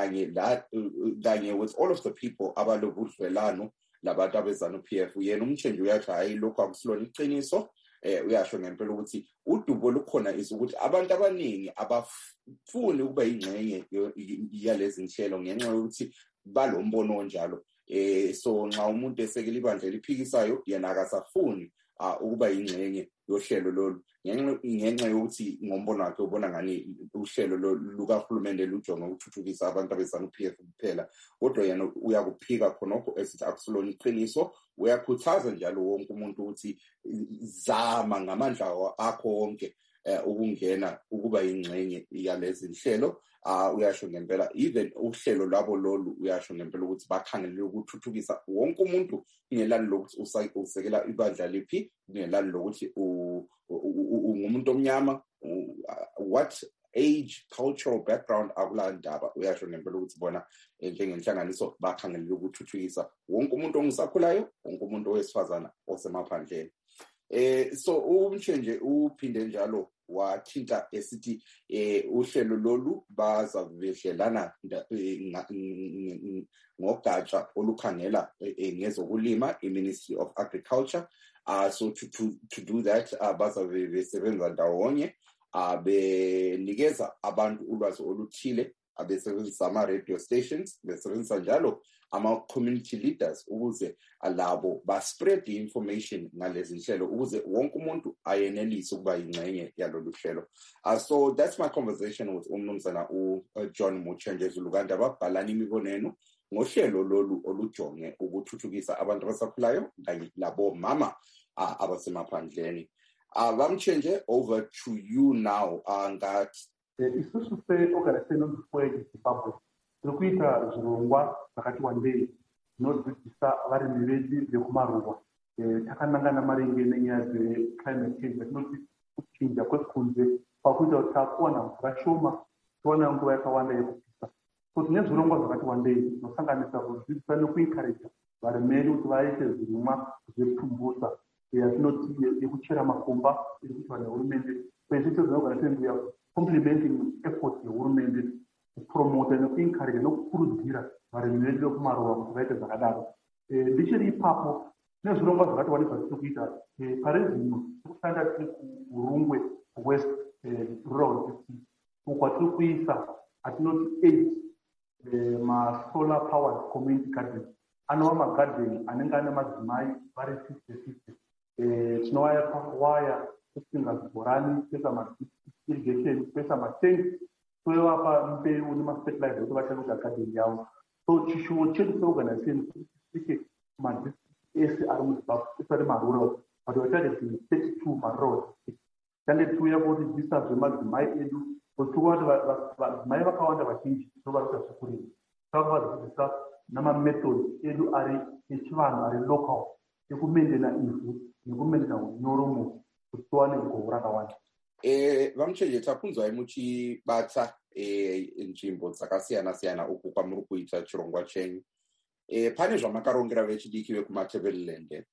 kanye with all of the people abalobudlelano labantu abeZANU-PF. Yena uMchenje uyathi hayi lokho akusilona iqiniso. Uyasho ngempela ukuthi udubo lukhona ukuthi abantu abaningi abafuni ukuba ingxenye yalezi nhlelo ngenxa yokuthi balombono onjalo. So nxa umuntu esekela ibandla eliphikisayo yena akasafuni ukuba ingxenye yohlelo lolu ngenxa yokuthi ngombono wakhe ubona ngani uhlelo lukahulumende lujonga ukuthuthukisa abantu abeZANU-PF kuphela. Kodwa yena uyakuphika khonokho esithi akusilona iqiniso. Uyakhuthaza njalo wonke umuntu ukuthi zama ngamandla akho wonke ukungena ukuba ingxenye yalezi nhlelo. Uyasho ngempela even uhlelo lwabo lolu uyasho ngempela ukuthi bakhangelele ukuthuthukisa wonke umuntu kungelani lokuthi usekela ibandla liphi kungelani lokuthi ungumuntu omnyama what age cultural background akulandaba. Uyasho ngempela ukuthi bona njengenhlanganiso bakhangelele ukuthuthukisa wonke umuntu ongusakhulayo wonke umuntu owesifazana osemaphandleni. So uMchenje uphinde njalo wathinta esithi uhlelo lolu bazavehlelana ngogatsha olukhangela ngezokulima iMinistry of Agriculture. So to do that bazabesebenza ndawonye benikeza abantu ulwazi oluthile, besebenzisa ama-radio stations, besebenzisa njalo ama-community leaders ukuze labo baspread i-information ngalezi nhlelo ukuze wonke umuntu ayenelise ukuba yingxenye yalolu hlelo. So that's my conversation with umnumzana uJohn Muthenje Zulukwandaba. Bhalani imibono yenu ngohlelo lolu olujonge ukuthuthukisa abantu abasakhulayo kanye labo mama abasemaphandleni. Bamchenje, over to you now. Ngathi isusu se-organization of Zimbabwe tiri kuita zvirongwa zvakati wandei zvinodzidzisa varimi vedu vekumaruwa takanangana maringe nenyaya dzeclimate change yatinoti kuchinja kwekunze pakuita kuti takuwana mvura shoma towana nguva yakawanda yekupisa. So tine zvirongwa zvakati wandei zvinosanganisa kudzidzisa nekuencouraja varimi vedu kuti vaite zvirimwa zvepfumbusa yatinoti yekuchera makomba iri kuitwa nehurumende. Kwezvito dzinoganatendea complementing efforts yehurumende kupromota nekuencouraja nekukurudzira varimi vedu vekumaruwa kuti vaite zvakadaro. Ndichiri ipapo nezvirongwa zvakati wandei zvatiri kuita pari zvino tikushanda tiri kuRungwe West Rural District uko kwatiri kuisa atinoti 8 masolar powered community gardens anova magarden anenge ane madzimai vari 50-50. Tinovaya pawaya kusinga zvibhorani kuisa mairrigation kuisa matank toivapa mbeu nemafertilizer kuti vachanoita garden yavo. So chishuwo chedu seorganization kuti tisvike kumadistrict ese ari muZimbabwe esari marural but watareti 32 marural district tange tiuya kudzidzisa zvemadzimai edu kuti vadzimai vakawanda vazhinji tovari kuita zvekurima tavakuvadzidzisa namamethods edu ari echivanhu ari local ekumendena ivhu nekumendena unyoro kuti tiwane govo rakawanda. Vamchenje, takunzwai muchibata nzvimbo dzakasiyana-siyana uku kwamuri kuita chirongwa chenyu. Pane zvamakarongera vechidiki vekuMatabeleland?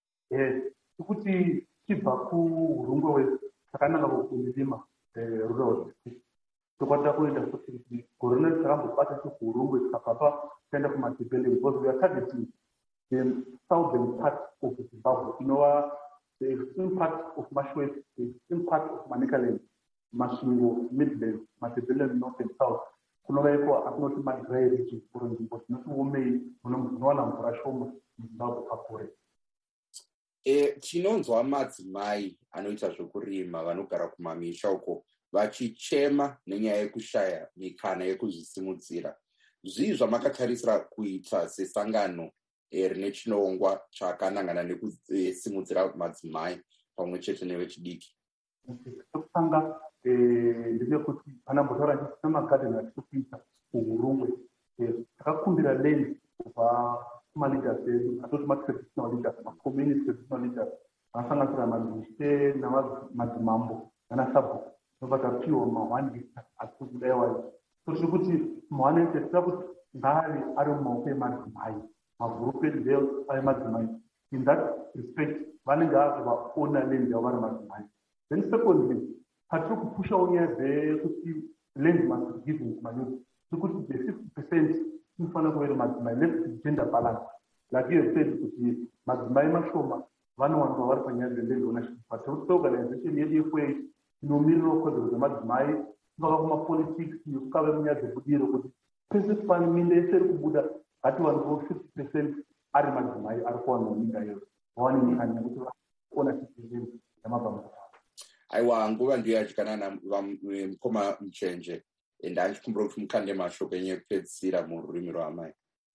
Kuti tibva kuRungwe West takananga kuKundima rural district tokwatira kuenda kuti gore rino takambobata kuRungwe tikabva taenda kuMatabeleland because we are targeting the southern part of Zimbabwe inova the extreme part of Mashwet, the extreme part of Manicaland, Masvingo, Midland, Matabeleland, North and South. Kunovaiko atinoti madry region kuri nzvimbo dzinoti umei munowana mvura shoma muZimbabwe pakure. Tinonzwa madzimai anoita zvekurima vanogara kumamisha uko vachichema nenyaya yekushaya mikana yekuzvisimudzira. Zvii zvamakatarisa kuita sesangano rine chinongwa chakanangana nekusimudzira madzimai pamwe chete nevechidiki? Chekutanga ndechekuti panambotaura ndisina magadheni atiri kuita kuRungwe takakumbira land kubva kumaleaders edu atoti matraditional leaders macommunity traditional leaders anosanganisira madushe namadzimambo nanasabhuku tobva tapiwa ma1 hectare atiri kudayiwa. So tiri kuti ma1 hectare tira kuti ngave ari mumaoko emadzimai magroup edu ave madzimai. In that respect vanenge vaona land yavo vari madzimai. Then secondly patiri kupushawo nyaya dzekuti land must be given kumayouth sekuti the 50% inofanira kuva iri madzimai. Let's gender balance like you said kuti madzimai mashoma vanowanikwa vari panyaya dzeland ownership but seorganization yedu yekwei inomirira kodzero dzemadzimai kungava kumapolitics kungava munyaya dzebudiro kuti pese pani minda yese iri kubuda ngatiwanikewo 50% ari madzimai ari kuwanawo minda iyoyo vawane mikana yekuti vaonaship yeland yamabva. Aiwa, nguva ndiyo yadyikanana mukoma Mchenje ndanchikumbira kuti mukande mashoko enyu ekupedzisira mururimi rwamai.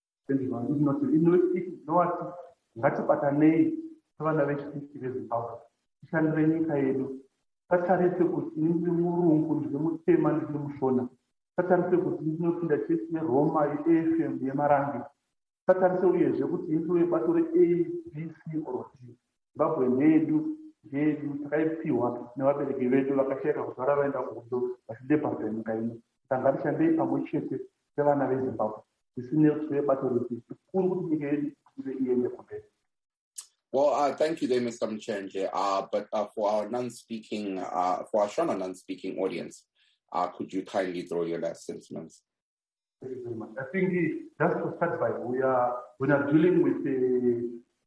Inoti ngatibatanei sevana vechidiki veZimbabwe tishandire nyika yedu. Tatarise kuti ndiri murungu ndiri mutema ndiri mushona. Tatarise kuti ndinopinda chesi yeRoma yeFM yeMarangi. Tatarise uyezve kuti ndiri bato reABC or D. Zimbabwe ndeyedu takaipiwa nevabereki vedu vakashayika kuzara vaenda kuhondo vachidebharira nyika ino. Ngatishandei pamwe chete sevana veZimbabwe zvisine kuti vebato repi kuri kuti nyika yedu iende kumberi. Well, thank you there, Mr. Mchenje. But for our non-speaking, for our Shona non-speaking audience, could you kindly throw your last sentiments? Thank you very much. I think just to start by, we are dealing with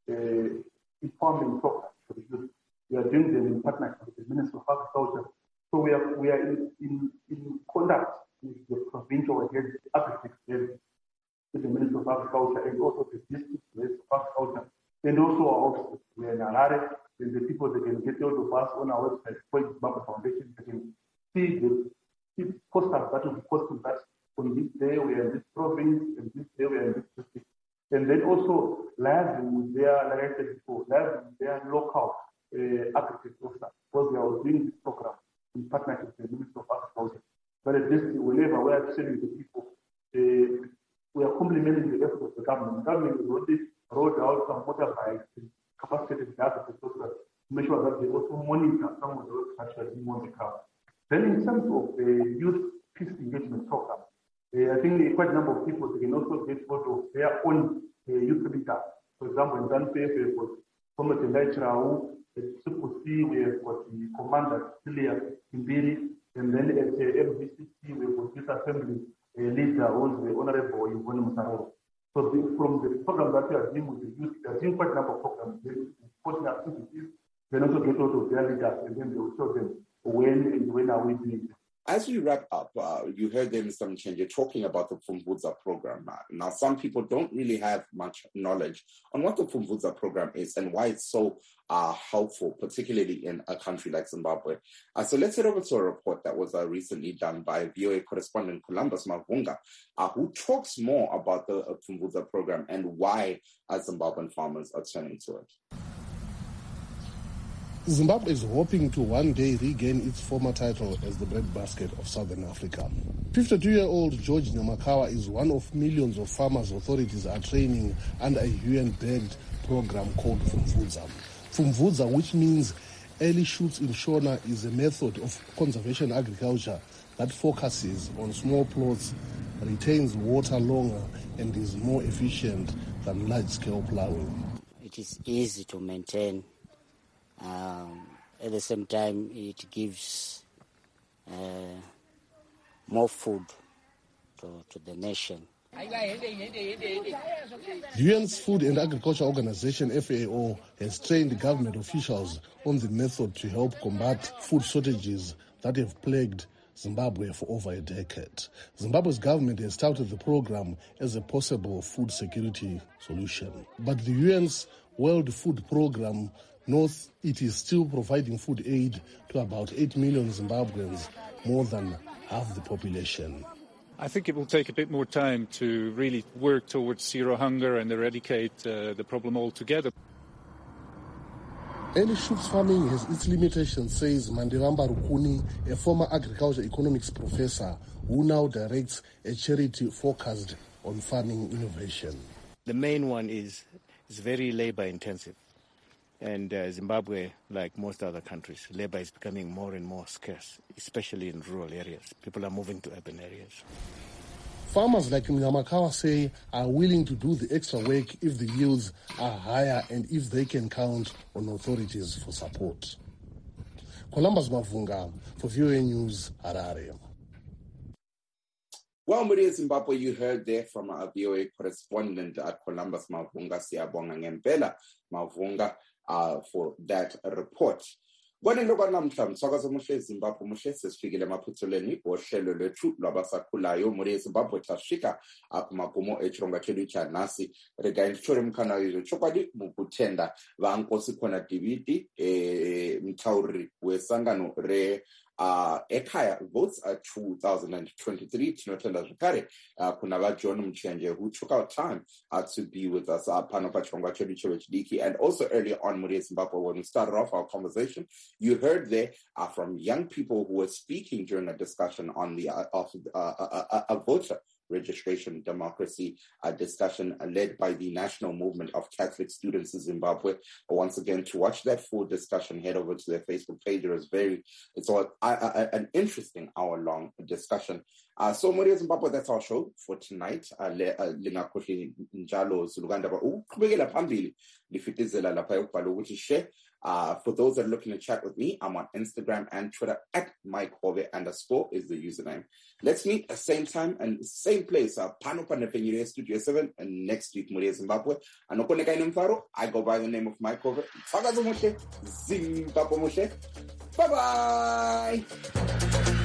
the informing program for the youth. We are doing them in partnership with the Ministry of Agriculture. So So we are in contact with the provincial agriculture, with the Ministry of Agriculture, and also the district Ministry of Agriculture, and also our offices. We are in Harare, and the people that can get hold of us on our website, for Zimbabwe Foundation, they can see the posters that will be posted that on this day we are in this province, and this day we are in this district. And then also liaising with their, like I said before, liaising with their local agriculture officer, because we are doing this program in partnership with the Ministry of Agriculture. But at this, whenever we are sharing the people, we are complementing the efforts of the government. The government has already rolled out some motorbikes and capacitated the agriculture officers to make sure that they also monitor some of those that are being on the ground. Then in terms of the youth peace engagement program, I think quite a number of people, they can also get hold of their own youth leaders. For example, in Zanpef, we have got Comrade Tendai Chirau. At CPC, we have got the Commander Celia Kimbiri. And then at MVCC, we have got Youth Assembly leader, who is the Honorable Yvonne Musaro. So from the program that we are doing with the youth, we are doing quite a number of programs. They're supporting activities. They also get hold of their leaders, and then they will tell them when are we doing it. As we wrap up, you heard there, Mr. Mchenje, talking about the Pfumvudza program. Now, some people don't really have much knowledge on what the Pfumvudza program is and why it's so helpful, particularly in a country like Zimbabwe. So let's head over to a report that was recently done by VOA correspondent Columbus Mavunga, who talks more about the Pfumvudza program and why Zimbabwean farmers are turning to it. Zimbabwe is hoping to one day regain its former title as the breadbasket of Southern Africa. 52-year-old George Nyamakawa is one of millions of farmers authorities are training under a UN-backed program called Pfumvudza. Pfumvudza, which means early shoots in Shona, is a method of conservation agriculture that focuses on small plots, retains water longer, and is more efficient than large-scale plowing. It is easy to maintain. At the same time, it gives more food to the nation. The UN's Food and Agriculture Organization, FAO, has trained government officials on the method to help combat food shortages that have plagued Zimbabwe for over a decade. Zimbabwe's government has touted the program as a possible food security solution. But the UN's World Food Program knows it is still providing food aid to about 8 million Zimbabweans, more than half the population. I think it will take a bit more time to really work towards zero hunger and eradicate the problem altogether. Early shoots farming has its limitations, says Mandevamba Rukuni, a former agriculture economics professor who now directs a charity focused on farming innovation. The main one is very labor intensive. And Zimbabwe, like most other countries, labor is becoming more and more scarce, especially in rural areas. People are moving to urban areas. Farmers like Nyamakawa say are willing to do the extra work if the yields are higher and if they can count on authorities for support. Columbus Mavunga for VOA News, Harare. Well, Maria Zimbabwe, you heard there from our VOA correspondent at Columbus Mavunga, Siyabonga Ngempela Mavunga, for that report. Kwanendoba namhla msakazo muhle Zimbabwe muhle sesifikile emaphuthelweni ohlelo lwethu lwabasakhulayo muri Zimbabwe tashika akumagumo echironga chedu cha nasi rega intore mkhana yizo chokwadi mukutenda vankosi khona DVD mtauri wesangano re ekhaya votes 2023 tinotenda zvakare kuna vaJohn Mchenje who took out time to be with us pano pachirongwa chedu chevechidiki. And also earlier on muri Zimbabwe, when we started off our conversation, you heard there from young people who were speaking during a discussion on the a voter registration democracy discussion led by the National Movement of Catholic Students in Zimbabwe. Once again, to watch that full discussion, head over to their Facebook page. It's an interesting hour-long discussion. So, Maria Zimbabwe, that's our show for tonight. For those that are looking to chat with me, I'm on Instagram and Twitter at MikeHove _ is the username. Let's meet at same time and same place. Pano Panefenire Studio 7 and next week, Maria Zimbabwe. I go by the name of MikeHove. Zimbabwe Moshe. Bye-bye.